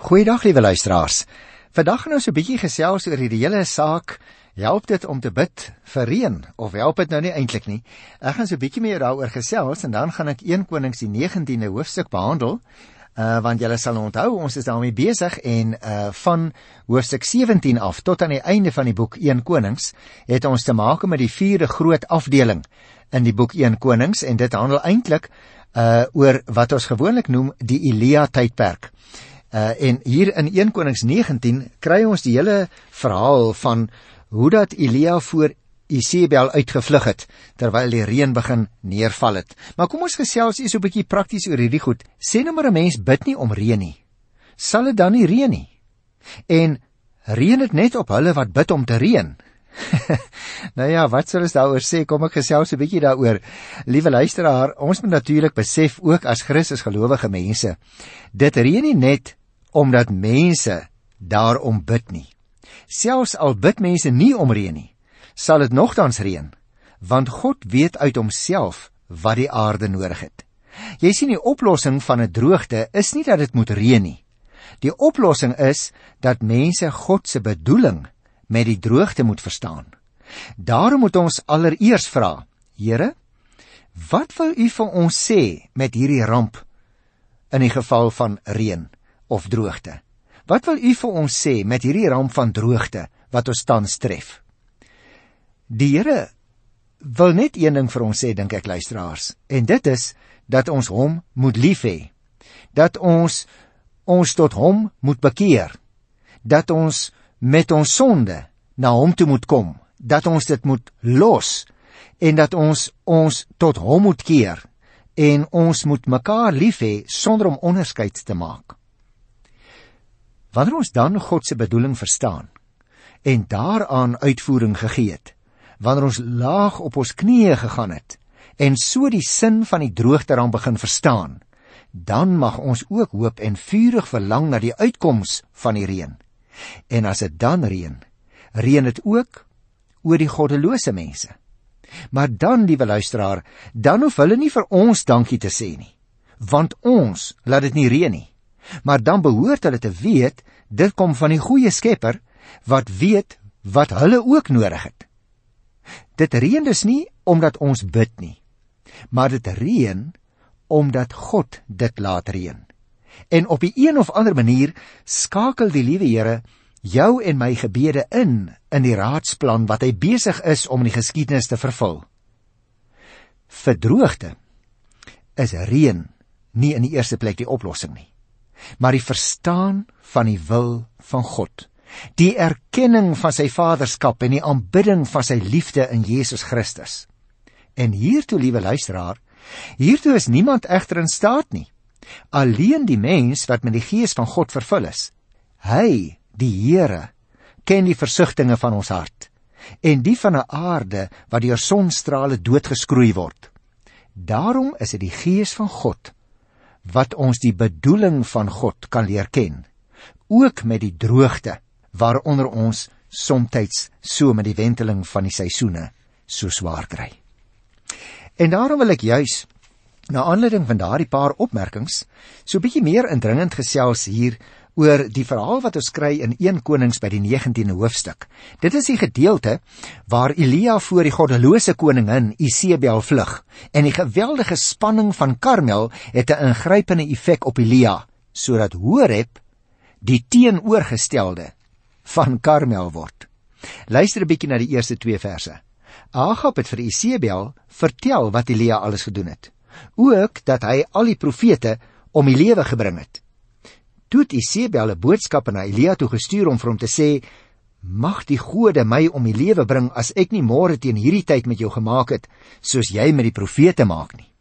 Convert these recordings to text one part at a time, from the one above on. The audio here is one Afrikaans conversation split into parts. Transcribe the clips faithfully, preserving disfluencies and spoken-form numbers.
Goeiedag, liewe luisteraars. Vandag gaan ons 'n bietjie gesels oor die hele saak, help dit om te bid vir reën, of help dit nou nie eintlik nie. Ek gaan so 'n bietjie meer daaroor gesels, en dan gaan ek Eerste Konings die negentiende hoofstuk behandel, uh, want julle sal onthou, ons is daarmee besig, en uh, van hoofstuk sewentien af, tot aan die einde van die boek Eerste Konings, het ons te maak met die vierde groot afdeling in die boek Eerste Konings, en dit handel eintlik uh, oor wat ons gewoonlik noem die Elia tydperk. Uh, en hier in Eerste Konings negentien kry ons die hele verhaal van hoe dat Elia voor Isebel uitgevlug het, terwyl die reën begin neerval het. Maar kom ons gesels eers so 'n bietjie prakties oor hierdie goed. Sê nou maar 'n mens bid nie om reën nie. Sal dit dan nie reën nie? En reën dit net op hulle wat bid om te reën? Nou ja, wat sal ons daaroor sê? Kom ek gesels 'n bietjie daaroor. Liewe luisteraar, ons moet natuurlik besef ook as Christus gelowige mense, dit reën nie net omdat mense daarom bid nie. Selfs al bid mense nie om reën nie, sal dit nogtans reën, want God weet uit homself wat die aarde nodig het. Jy sien, die oplossing van 'n droogte is nie dat dit moet reën nie. Die oplossing is dat mense God se bedoeling met die droogte moet verstaan. Daarom moet ons allereers vra, Here, wat wil U vir ons sê met hierdie ramp in die geval van reën of droogte? Wat wil U vir ons sê met hierdie ramp van droogte wat ons tans tref? Die Here wil net een ding vir ons sê, dink ek, luisteraars, en dit is dat ons hom moet lief hê, dat ons ons tot hom moet bekeer, dat ons met ons sonde na hom toe moet kom, dat ons dit moet los, en dat ons ons tot hom moet keer, en ons moet mekaar lief hê sonder om onderskeid te maak. Wanneer ons dan God se bedoeling verstaan, en daaraan uitvoering gegee het, wanneer ons laag op ons knieë gegaan het, en so die sin van die droogte dan begin verstaan, dan mag ons ook hoop en vurig verlang na die uitkoms van die reën. En as dit dan reën, reën dit ook oor die goddelose mense. Maar dan, liewe luisteraar, dan hoef hulle nie vir ons dankie te sê nie, want ons laat dit nie reën nie. Maar dan behoort hulle te weet, dit kom van die goeie Skepper, wat weet wat hulle ook nodig het. Dit reën dus nie omdat ons bid nie, maar dit reën omdat God dit laat reën. En op die een of ander manier skakel die liewe Here jou en my gebede in, in die raadsplan wat hy besig is om die geskiedenis te vervul. Vir droogte is reën nie in die eerste plek die oplossing nie, maar die verstaan van die wil van God, die erkenning van sy vaderskap en die aanbidding van sy liefde in Jesus Christus. En hiertoe, liewe luisteraar, hiertoe is niemand egter in staat nie, alleen die mens wat met die gees van God vervul is. Hy, die Here, ken die versigtinge van ons hart, en die van 'n aarde wat deur sonstrale doodgeskroei word. Daarom is dit die gees van God wat ons die bedoeling van God kan leer ken, ook met die droogte, waaronder ons somtyds so met die wenteling van die seisoene so swaar kry. En daarom wil ek juis, na aanleiding van daardie paar opmerkings, so 'n bietjie meer indringend gesels hier oor die verhaal wat ons kry in Eerste Konings by die negentiende hoofstuk. Dit is die gedeelte waar Elia voor die goddelose koningin Isebel vlug, en die geweldige spanning van Karmel het 'n ingrypende effek op Elia, sodat Horeb die teenoorgestelde van Karmel word. Luister 'n bietjie na die eerste twee verse. Agab het vir Isebel vertel wat Elia alles gedoen het, ook dat hy al die profete om die lewe gebring het. Toe het Isebel 'n boodskap na Elia toe gestuur om vir hom te sê, mag die gode my om die lewe bring as ek nie môre teen hierdie tyd met jou gemaak het, soos jy met die profete maak nie.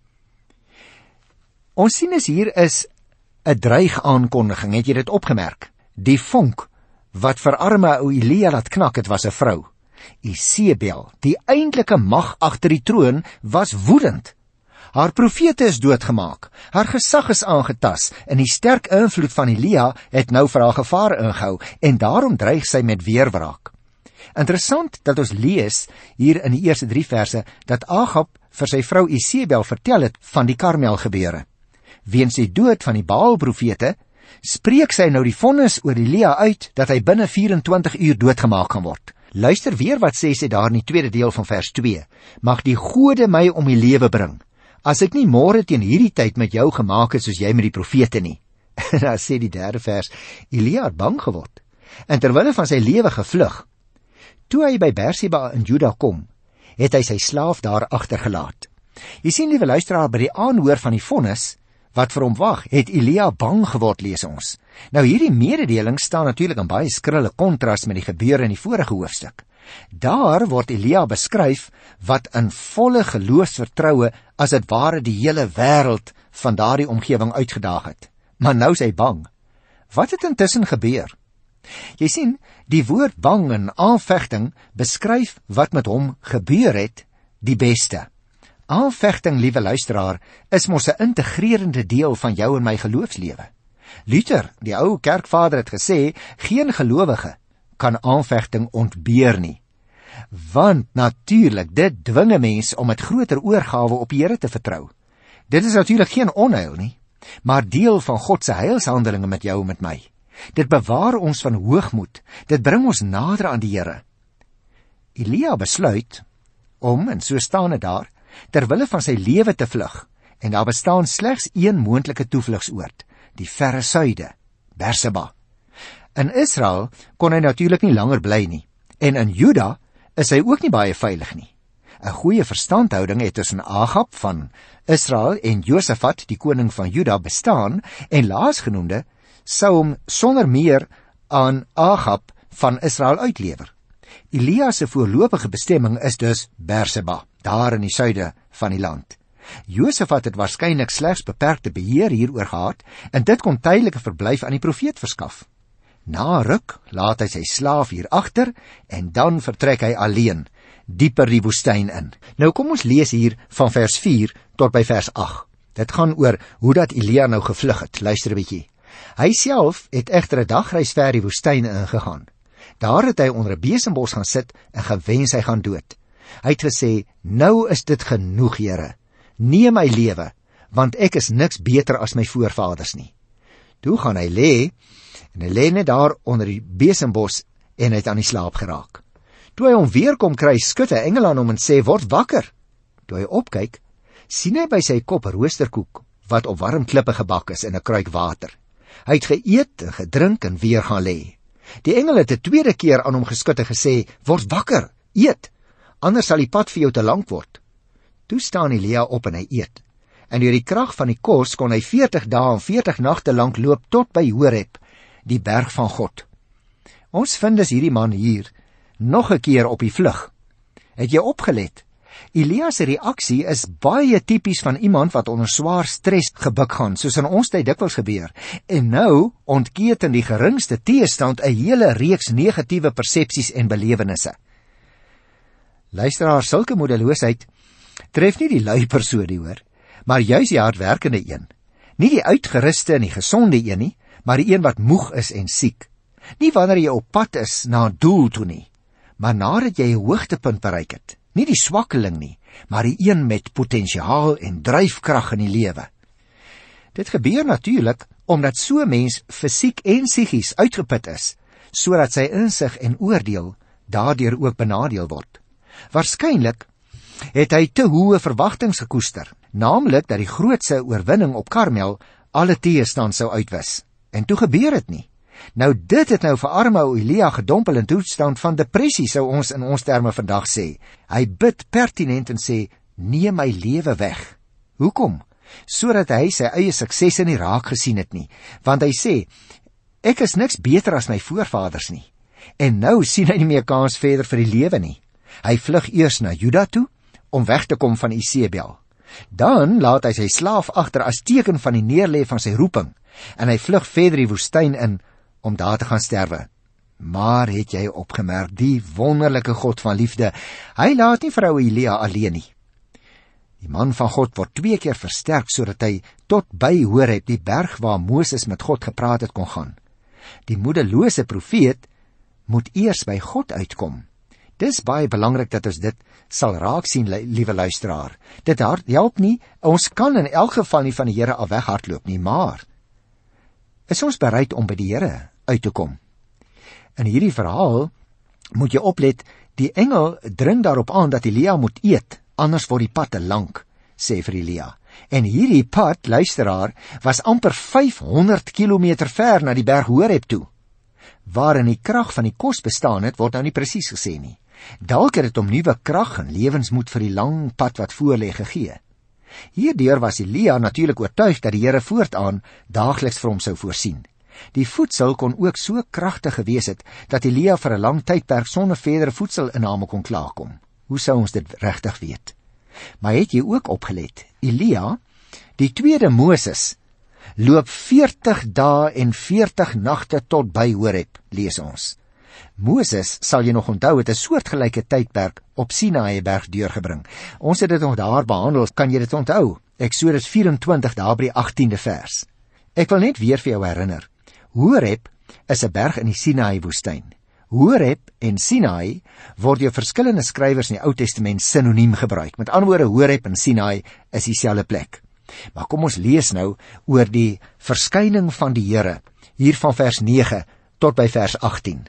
Ons sien as hier is 'n dreig aankondiging, het jy dit opgemerk? Die vonk wat vir arme ou Elia laat knak het, was 'n vrou. Isebel, die eintlike mag agter die troon, was woedend. Haar profete is doodgemaak, haar gesag is aangetas, en die sterk invloed van Elia het nou vir haar gevaar ingehou, en daarom dreig sy met weerwraak. Interessant dat ons lees hier in die eerste drie verse, dat Agab vir sy vrou Isebel vertel het van die Karmel gebeure. Weens die dood van die Baal profete, spreek sy nou die vonnis oor Elia uit, dat hy binne vyf en twintig uur doodgemaak gaan word. Luister weer wat sê sy daar in die tweede deel van vers twee. Mag die gode my om die lewe bring, as ek nie môre teen hierdie tyd met jou gemaak het soos jy met die profete nie. En dan sê die derde vers, Elia het bang geword, en terwille van sy lewe gevlug. Toe hy by Berseba in Juda kom, het hy sy slaaf daar agtergelaat. Jy sien, liewe luisteraar, by die aanhoor van die vonnis wat vir hom wag, het Elia bang geword, lees ons. Nou hierdie mededeling staan natuurlik in baie skrille kontras met die gebeure in die vorige hoofstuk. Daar word Elia beskryf wat in volle geloofsvertroue as dit ware die hele wêreld van daardie omgewing uitgedaag het. Maar nou is hy bang. Wat het intussen gebeur? Jy sien, die woord bang en aanvegting beskryf wat met hom gebeur het die beste. Aanvegting, liewe luisteraar, is mos 'n integrerende deel van jou en my geloofslewe. Luther, die ou kerkvader, het gesê, geen gelowige kan aanvegting ontbeer nie. Want natuurlik, dit dwing 'n mens om met groter oorgawe op die Here te vertrou. Dit is natuurlik geen onheil nie, maar deel van God se heilshandelinge met jou en met my. Dit bewaar ons van hoogmoed, dit bring ons nader aan die Here. Elia besluit om, en so staan dit daar, terwille van sy lewe te vlug, en daar bestaan slegs een moontlike toevlugsoord, die verre suide, Berseba. In Israel kon hy natuurlik nie langer bly nie, en in Juda is hy ook nie baie veilig nie. 'n Goeie verstandhouding het tussen Agab van Israel en Josafat, die koning van Juda, bestaan, en laasgenoemde sou hom sonder meer aan Agab van Israel uitlewer. Elia se voorlopige bestemming is dus Berseba, daar in die suide van die land. Josafat het waarskynlik slegs beperkte beheer hieroor gehad, en dit kon tydelike verblyf aan die profeet verskaf. Na ruk laat hy sy slaaf hier agter, en dan vertrek hy alleen, dieper die woestyn in. Nou kom ons lees hier van vers vier tot by vers agt. Dit gaan oor hoe dat Elia nou gevlug het. Luister 'n bietjie. Hy self het egter 'n dagreis ver die woestyn ingegaan. Daar het hy onder 'n besembos gaan sit en gewens hy gaan dood. Hy het gesê, nou is dit genoeg, Here. Neem my lewe, want ek is niks beter as my voorvaders nie. Toe gaan hy lê, en hy lê net daar onder die besembos, en hy het aan die slaap geraak. Toe hy hom weer kom kry, skud 'n engel aan hom en sê, word wakker. Toe hy opkyk, sien hy by sy kop 'n roosterkoek, wat op warm klippe gebak is, en 'n kruik water. Hy het geëet en gedrink en weer gaan lê. Die engel het 'n tweede keer aan hom geskud en gesê, word wakker, eet, anders sal die pad vir jou te lank word. Toe staan Elia op en hy eet. En deur die krag van die kos kon hy veertig dae en veertig nagte lank loop tot by Horeb, die berg van God. Ons vind dus hierdie man hier nog 'n keer op die vlug. Het jy opgelet? Elia se reaksie is baie tipies van iemand wat onder swaar stres gebuk gaan, soos in ons tyd dikwels gebeur. En nou ontketen die geringste teestand 'n hele reeks negatiewe persepsies en belewennisse. Luisteraar, sulke moedeloosheid tref nie die lui persoon nie, hoor, maar juis die hardwerkende een. Nie die uitgeruste en die gesonde een nie, maar die een wat moeg is en siek. Nie wanneer jy op pad is na 'n doel toe nie, maar nadat jy 'n hoogtepunt bereik het. Nie die swakkeling nie, maar die een met potensiaal en dryfkrag in die lewe. Dit gebeur natuurlik omdat so 'n mens fisiek en psigies uitgeput is, sodat sy insig en oordeel daardeur ook benadeel word. Waarskynlik het hy te hoë verwagtinge gekoester, naamlik dat die grootse oorwinning op Karmel alle teëstand sou uitwis. En toe gebeur dit nie. Nou dit het nou vir arme ou Elia gedompel in toestand van depressie, sou ons in ons terme vandag sê. Hy bid pertinent en sê, neem my lewe weg. Hoekom? Sodat hy sy eie suksesse nie raak gesien het nie. Want hy sê, ek is niks beter as my voorvaders nie. En nou sien hy nie meer kans verder vir die lewe nie. Hy vlug eers na Juda toe, om weg te kom van Isebel. Dan laat hy sy slaaf agter as teken van die neerlê van sy roeping, en hy vlug verder die woestyn in, om daar te gaan sterwe. Maar het jy opgemerk, die wonderlike God van liefde, hy laat nie vrou Elia alleen nie. Die man van God word twee keer versterk, sodat hy tot by Horeb, die berg waar Moses met God gepraat het, kon gaan. Die moedelose profeet moet eers by God uitkom. Dis baie belangrik dat ons dit sal raak sien, liewe luisteraar. Dit help nie, ons kan in elk geval nie van die Here af weghardloop nie, maar is ons bereid om by die Here uit te kom? In hierdie verhaal moet jy oplet, die engel dring daarop aan dat Elia moet eet, anders word die pad te lank, sê vir Elia. En hierdie pad, luisteraar, was amper vyfhonderd kilometer ver na die berg Horeb toe. Waarin die krag van die kos bestaan het, word nou nie presies gesê nie. Dalk het dit om nuwe krag en lewensmoed vir die lang pad wat voor lê gegee. Hierdeur was Elia natuurlik oortuig dat die Here voortaan daagliks vir hom sou voorsien. Die voedsel kon ook so kragtig gewees het, dat Elia vir 'n lang tydperk sonder verdere voedselinname kon klaarkom. Hoe sou ons dit regtig weet? Maar het jy ook opgelet? Elia, die tweede Moses, loop veertig dae en veertig nagte tot by Horeb, lees ons. Moses, sal jy nog onthou, het 'n soortgelyke tydperk op Sinaï berg deurgebring. Ons het dit nog daar behandel, kan jy dit onthou? Eksodus vyf en twintig, daar by die agtiende vers. Ek wil net weer vir jou herinner, Horeb is 'n berg in die Sinaï woestyn. Horeb en Sinaï word deur verskillende skrywers in die Ou Testament sinoniem gebruik. Met ander woorde, Horeb en Sinaï is dieselfde plek. Maar kom ons lees nou oor die verskyning van die Here, hier van vers nege tot by vers agttien.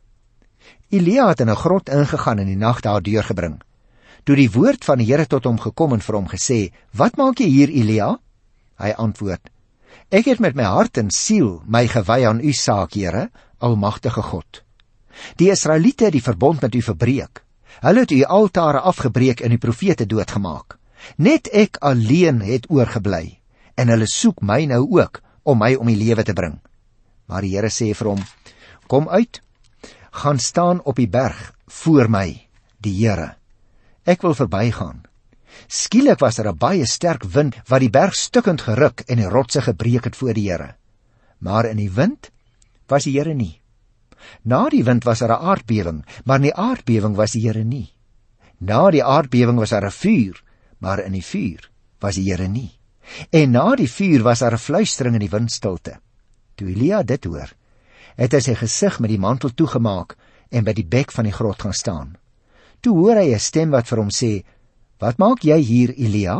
Elia het in 'n grot ingegaan en die nag daar deurgebring. Toe die woord van die Here tot hom gekom en vir hom gesê, "Wat maak jy hier, Elia?" Hy antwoord, "Ek het met my hart en siel my gewy aan u saak, Here, almagtige God. Die Israeliete het die verbond met u verbreek. Hulle het u altare afgebreek en die profete doodgemaak. Net ek alleen het oorgebly, en hulle soek my nou ook, om my om die lewe te bring." Maar die Here sê vir hom, "Kom uit, gaan staan op die berg voor my, die Here. Ek wil verbygaan." Skielik was daar 'n baie sterk wind, wat die berg stukkend geruk en die rotse gebreek het voor die Here. Maar in die wind was die Here nie. Na die wind was daar 'n aardbewing, maar in die aardbewing was die Here nie. Na die aardbewing was daar 'n vuur, maar in die vuur was die Here nie. En na die vuur was daar 'n fluistering in die windstilte. Toe Elia dit hoor, het hy sy gesig met die mantel toegemaak en by die bek van die grot gaan staan. Toe hoor hy 'n stem wat vir hom sê, "Wat maak jy hier, Elia?"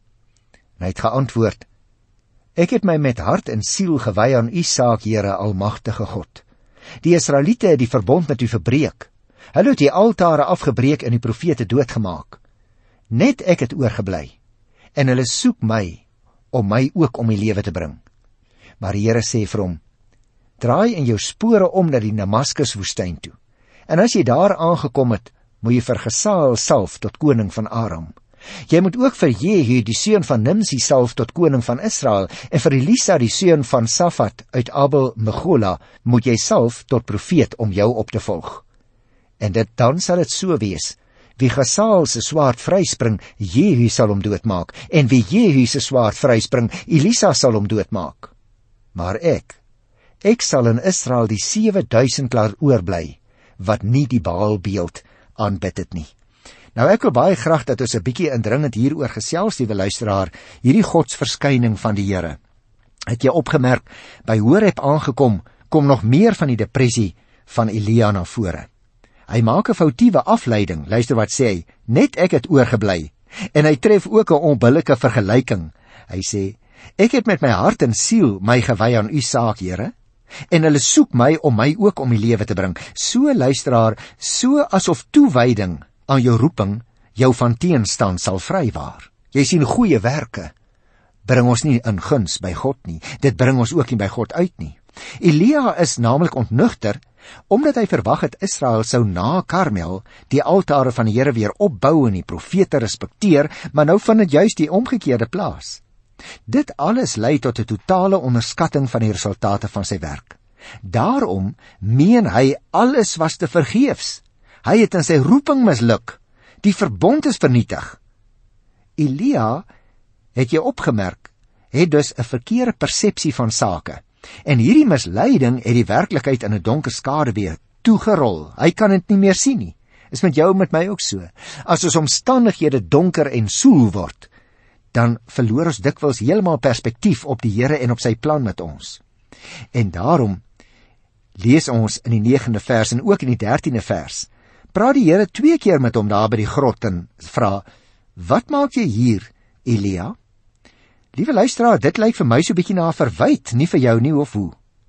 En hy het geantwoord, "Ek het my met hart en siel gewy aan u saak, Here, almagtige God. Die Israeliete het die verbond met u verbreek. Hulle het die altare afgebreek en die profete doodgemaak. Net ek het oorgebly, en hulle soek my, om my ook om die lewe te bring." Maar die Here sê vir hom, "Draai in jou spore om na die Damaskus woestyn toe. En as jy daar aangekom het, moet jy vir Gesael salf tot koning van Aram. Jy moet ook vir Jehu, die seun van Nimsi, salf tot koning van Israel, en vir Elisa, die seun van Safat uit Abel Mehola, moet jy salf tot profeet om jou op te volg. En dit dan sal dit so wees, wie Gesael se swaard vryspring, Jehu sal hom doodmaak, en wie Jehu se swaard vryspring, Elisa sal hom doodmaak. Maar ek, ek sal in Israel die sewe duisend laat oorbly, wat nie die Baalbeeld aanbid het nie." Nou ek wil baie graag dat ons 'n bietjie indringend hieroor gesels, liewe luisteraar, hierdie godsverskyning van die Here. Het jy opgemerk, by Horeb aangekom, kom nog meer van die depressie van Elia na vore. Hy maak 'n foutiewe afleiding, luister wat sê hy, "Net ek het oorgebly." En hy tref ook 'n onbillike vergelyking. Hy sê, "Ek het met my hart en siel my gewy aan u saak, Here, en hulle soek my om my ook om die lewe te bring." So, luisteraar, so asof toewyding aan jou roeping jou van teenstand sal vrywaar. Jy sien, goeie werke bring ons nie in guns by God nie. Dit bring ons ook nie by God uit nie. Elia is naamlik ontnugter, omdat hy verwag het Israel sou na Karmel die altare van die Here weer opbou en die profete respekteer, maar nou vind dit juist die omgekeerde plaas. Dit alles lei tot 'n totale onderskatting van die resultate van sy werk. Daarom meen hy alles was te vergeefs. Hy het in sy roeping misluk. Die verbond is vernietig. Elia, het jy opgemerk, het dus 'n verkeerde persepsie van sake. En hierdie misleiding het die werklikheid in 'n donker skaduwee toegerol. Hy kan dit nie meer sien nie. Is met jou en met my ook so. As ons omstandighede donker en soel word, dan verloor ons dikwels heeltemal perspektief op die Here en op sy plan met ons. En daarom lees ons in die negende vers en ook in die dertiende vers, praat die Here twee keer met hom daar by die grot en vra, "Wat maak jy hier, Elia?" Liewe luisteraar, dit lyk vir my so 'n bietjie na 'n verwyt, nie vir jou nie of hoe.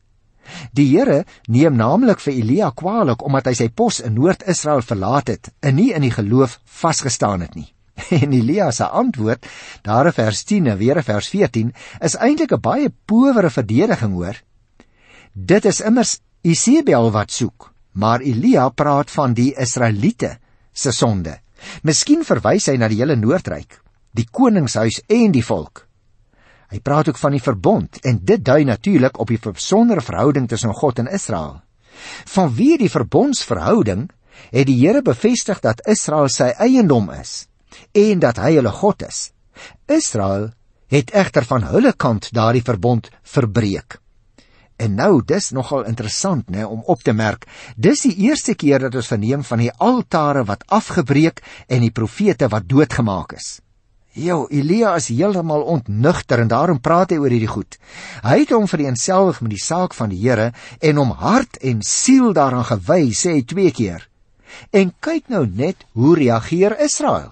Die Here neem naamlik vir Elia kwaalik omdat hy sy pos in Noord-Israel verlaat het en nie in die geloof vasgestaan het nie. En Elia se antwoord, daar in vers tien en weer in vers veertien, is eintlik 'n baie powere verdediging, hoor. Dit is immers Isebel wat soek, maar Elia praat van die Israeliete se sonde. Miskien verwys hy na die hele Noordryk, die koningshuis en die volk. Hy praat ook van die verbond, en dit dui natuurlik op die besondere verhouding tussen God en Israel. Vanweë die verbondsverhouding het die Here bevestig dat Israel sy eiendom is, en dat hy hulle God is. Israel het egter van hulle kant daardie verbond verbreek. En nou, dis nogal interessant, né, om op te merk, dis die eerste keer dat ons verneem van die altare wat afgebreek en die profete wat doodgemaak is. Jo, Elia is heeltemal ontnugter en daarom praat hy oor hierdie goed. Hy het hom vereenselwig met die saak van die Here en hom hart en siel daaraan gewy, sê hy twee keer. En kyk nou net hoe reageer Israel.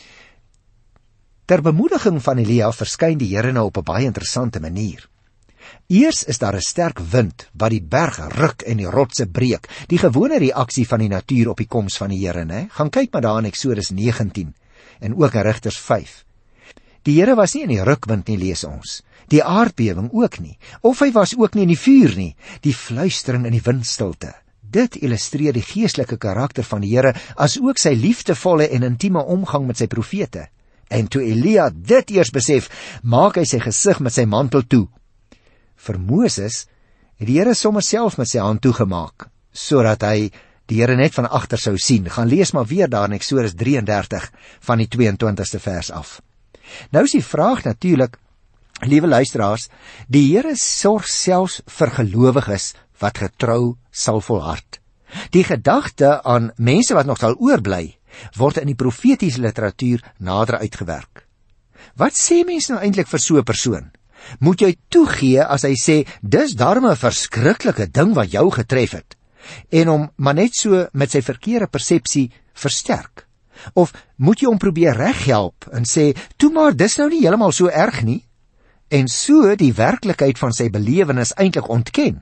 Ter bemoediging van Elia verskyn die Here nou op 'n baie interessante manier. Eers is daar 'n sterk wind wat die berg ruk en die rotse breek, die gewone reaksie van die natuur op die koms van die Here, né? Gaan kyk maar daar in Eksodus negentien en ook in Rigters vyf. Die Here was nie in die rukwind nie, lees ons. Die aardbewing ook nie, of hy was ook nie in die vuur nie, die fluistering in die windstilte. Dit illustreer die geestelike karakter van die Here, as ook sy liefdevolle en intieme omgang met sy profete. En toe Elia dit eers besef, maak hy sy gesig met sy mantel toe. Vir Moses het die Here sommer self met sy hand toegemaak, sodat hy die Here net van agter sou sien. Gaan lees maar weer daar in Eksodus drie en dertig van die twee en twintigste vers af. Nou is die vraag natuurlik, liewe luisteraars, die Here sorg selfs vir gelowiges wat getrou sal volhard. Die gedagte aan mense wat nog sal oorbly, word in die profetiese literatuur nader uitgewerk. Wat sê mens nou eintlik vir so 'n persoon? Moet jy toegee as hy sê, dis darm 'n verskriklike ding wat jou getref het, en hom maar net so met sy verkeerde persepsie versterk? Of moet jy hom probeer reghelp en sê, toe maar, dis nou nie heeltemal so erg nie, en so die werklikheid van sy belewenis eintlik ontken?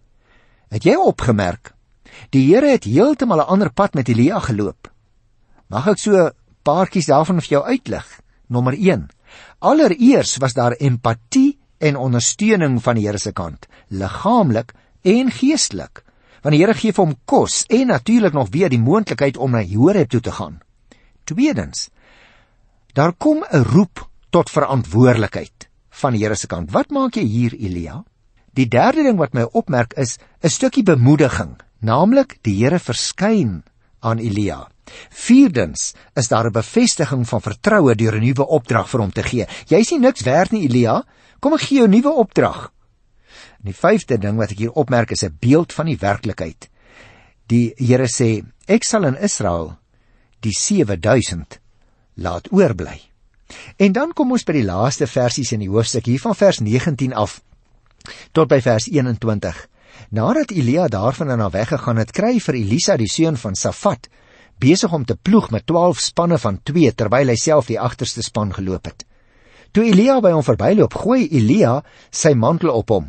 Het jy opgemerk, die Here het heeltemal 'n ander pad met Elia geloop? Mag ek so paartjies daarvan vir jou uitlig? Nommer een, allereers was daar empatie en ondersteuning van die Here se kant, liggaamlik en geestelik, want die Here gee vir hom kos en natuurlik nog weer die moontlikheid om na Horeb toe te gaan. Tweedens, daar kom 'n roep tot verantwoordelikheid van die Here se kant. Wat maak jy hier, Elia? Die derde ding wat my opmerk is 'n stukkie bemoediging, naamlik die Here verskyn aan Elia. Vierdens is daar 'n bevestiging van vertroue deur 'n nuwe opdrag vir hom te gee. Jy is nie niks werd nie, Elia, kom ek gee jou 'n nuwe opdrag. En die vyfde ding wat ek hier opmerk is 'n beeld van die werklikheid. Die Here sê, ek sal in Israel die sewe duisend laat oorbly. En dan kom ons by die laaste versies in die hoofstuk, hier van vers negentien af, tot by vers eenentwintig. Nadat Elia daarvan na weggegaan het, kry vir Elisa die seun van Safat, besig om te ploeg met twaalf spanne van twee, terwyl hy self die agterste span geloop het. Toe Elia by hom verbyloop, gooi Elia sy mantel op hom.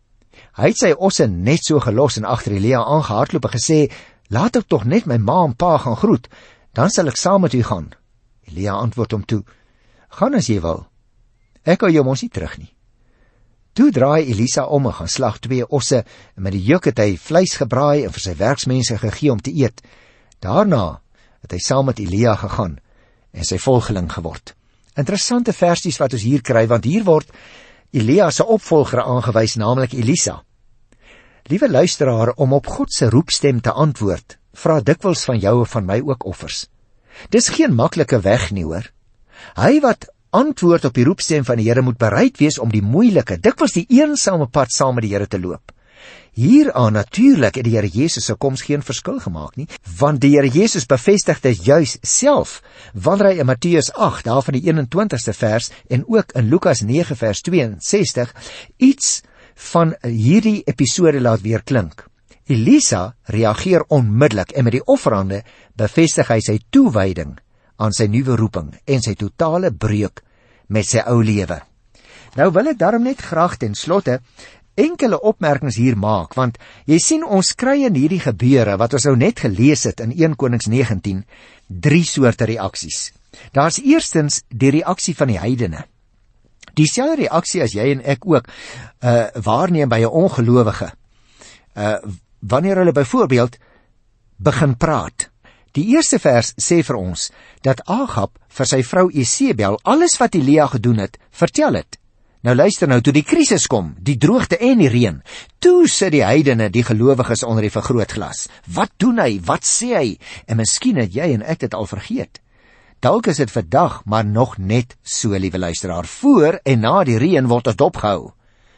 Hy het sy osse net so gelos en agter Elia aangehardloop en gesê, laat ek tog net my ma en pa gaan groet, dan sal ek saam met u gaan. Elia antwoord hom toe, gaan as jy wil, ek hou jou mos nie terug nie. Toe draai Elisa om en gaan slag twee osse, en met die juk het hy vleis gebraai en vir sy werksmense gegee om te eet. Daarna het hy saam met Elia gegaan en sy volgeling geword. Interessante versies wat ons hier kry, want hier word Elia se opvolger aangewys, naamlik Elisa. Liewe luisteraar, om op God se roepstem te antwoord, vra dikwels van jou en van my ook offers. Dis geen maklike weg nie, hoor. Hy wat antwoord op die roepstem van die Here moet bereid wees om die moeilike, dikwels die eensame pad saam met die Here te loop. Hieraan natuurlik het die Here Jesus se koms geen verskil gemaak nie, want die Here Jesus bevestig dit juis self, wanneer hy in Matteus agt, daar van die eenentwintigste vers, en ook in Lukas nege vers tweeënsestig, iets van hierdie episode laat weer klink. Elisa reageer onmiddellik en met die offerande bevestig hy sy toewyding aan sy nuwe roeping en sy totale breuk met sy ou lewe. Nou wil ek daarom net graag ten slotte enkele opmerkings hier maak, want jy sien ons kry in hierdie gebeure, wat ons nou net gelees het in Eerste Konings negentien, drie soorte reaksies. Daar's eerstens die reaksie van die heidene. Dieselfde reaksie as jy en ek ook uh, waarneem by 'n ongelowige, uh, wanneer hulle byvoorbeeld begin praat. Die eerste vers sê vir ons, dat Agab vir sy vrou Jesebel alles wat Elia gedoen het, vertel het. Nou luister nou, toe die krisis kom, die droogte en die reën, toe sit die heidene, die gelowiges onder die vergrootglas. Wat doen hy? Wat sê hy? En miskien het jy en ek dit al vergeet. Dalk is dit vandag, maar nog net so, liewe luisteraar. Voor en na die reën word ons dopgehou.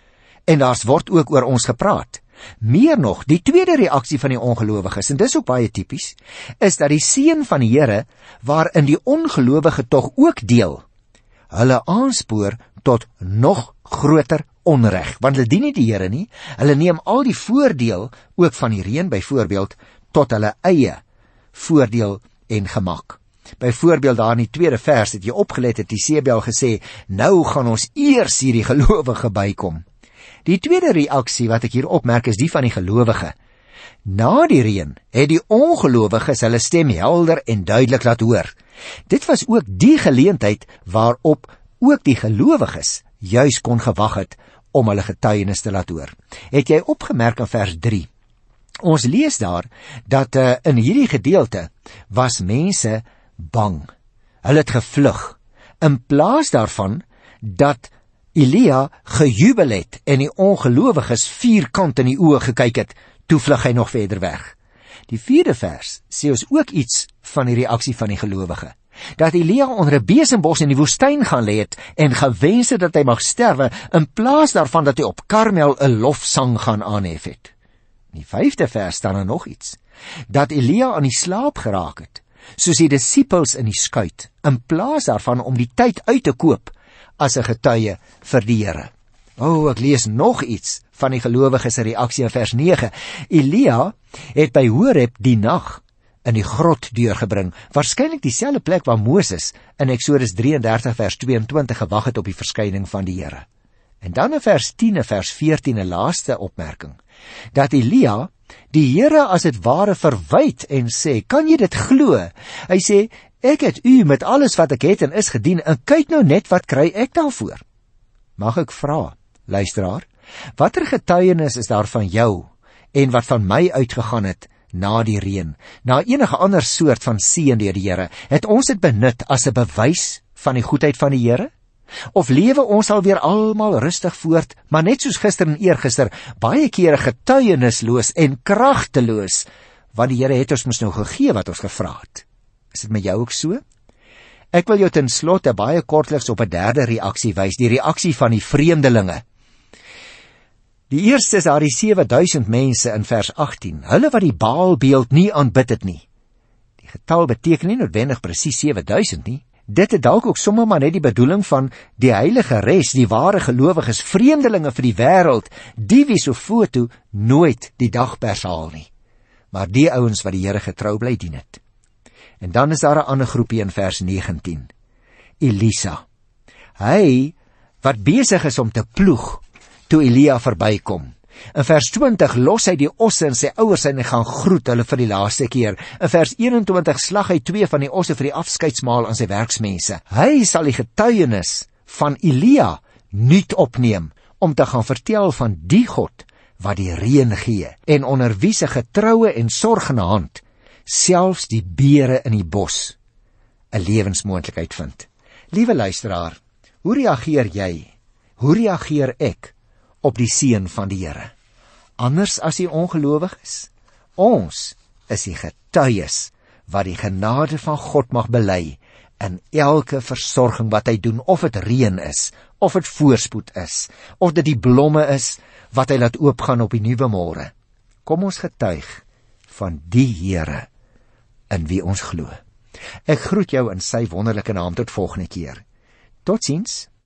En daar's word ook oor ons gepraat. Meer nog, die tweede reaksie van die ongelowiges, en dis ook baie typies, is dat die seën van die Here, waarin die ongelowige tog ook deel, hulle aanspoor tot nog groter onreg, want hulle dien nie die Here nie, hulle neem al die voordeel, ook van die reën byvoorbeeld, tot hulle eie voordeel en gemak. Byvoorbeeld daar in die tweede vers, het jy opgelet, het Jesebel gesê, nou gaan ons eers hierdie gelowige bykom. Die tweede reaksie wat ek hier opmerk is die van die gelowige. Na die reën het die ongelowiges hulle stem helder en duidelik laat hoor. Dit was ook die geleentheid waarop ook die gelowiges juis kon gewag het om hulle getuienis te laat hoor. Het jy opgemerk in vers drie? Ons lees daar dat uh, in hierdie gedeelte was mense bang. Hulle het gevlug. In plaas daarvan dat Elia gejubel het en die ongelowiges vierkant in die oë gekyk het, toe vlug hy nog verder weg. Die vierde vers sê ons ook iets van die reaksie van die gelowige. Dat Elia onder 'n besembos in die woestyn gaan lê het en gewens het dat hy mag sterwe, in plaas daarvan dat hy op Karmel 'n lofsang gaan aanhef het. In die vyfde vers staan er nog iets. Dat Elia aan die slaap geraak het, soos die disippels in die skuit, in plaas daarvan om die tyd uit te koop as 'n getuie vir die Here. O, oh, ek lees nog iets van die gelowiges se reaksie in vers nege. Elia het by Horeb die nag in die grot deurgebring, waarskynlik dieselfde plek waar Moses in Eksodus drie en dertig vers tweeëntwintig gewag het op die verskyning van die Here. En dan in vers tien en vers veertien 'n laaste opmerking, dat Elia die Here as dit ware verwyd en sê, kan jy dit glo? Hy sê, ek het u met alles wat ek het en is gedien, en kyk nou net wat kry ek daarvoor. Mag ek vra, luisteraar, watter getuienis is daar van jou en wat van my uitgegaan het na die reën, na enige ander soort van seën deur die Here? Het ons dit benut as 'n bewys van die goedheid van die Here? Of lewe ons alweer almal rustig voort, maar net soos gister en eergister, baie kere getuienisloos en kragteloos, want die Here het ons mos nou gegee wat ons gevra het. Is dit met jou ook so? Ek wil jou ten slotte baie kortliks op 'n derde reaksie wys, die reaksie van die vreemdelinge. Die eerste is daar die sewe duisend mense in vers agttien, hulle wat die Baalbeeld nie aanbid het nie. Die getal beteken nie noodwendig presies sewe duisend nie. Dit het dalk ook sommer maar net die bedoeling van die heilige res, die ware gelowiges, vreemdelinge vir die wêreld, die wie so foto nooit die dagpers haal nie, maar die ouens wat die Here getrou bly dien het. En dan is daar 'n ander groepie in vers negentien. Elisa. Hy wat besig is om te ploeg toe Elia verbykom. In vers twintig los hy die osse en sy ouers en hy gaan groet hulle vir die laaste keer. In vers eenentwintig slag hy twee van die osse vir die afskeidsmaal aan sy werksmense. Hy sal die getuienis van Elia nuut opneem om te gaan vertel van die God wat die reën gee en onder wie se getroue en sorgende hand selfs die beere in die bos 'n lewensmoontlikheid vind. Liewe luisteraar, hoe reageer jy? Hoe reageer ek op die seën van die Here? Anders as die ongelowiges? Ons is die getuies wat die genade van God mag bely in elke versorging wat hy doen, of dit reën is, of dit voorspoed is, of dit die blomme is wat hy laat oopgaan op die nuwe môre. Kom ons getuig van die Here in wie ons glo. Ek groet jou in sy wonderlike naam tot volgende keer. Totsiens.